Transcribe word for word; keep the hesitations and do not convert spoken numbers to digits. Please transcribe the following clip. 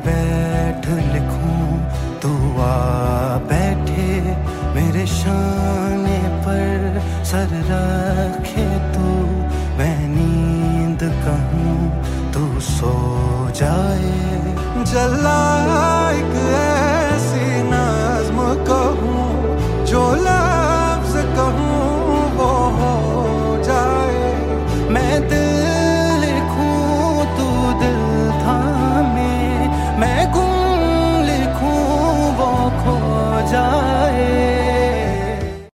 बैठ लिखूं, तू आ बैठे मेरे शाने पर सर रखे तू, मैं नींद कहूं तू सो जाए। जला एक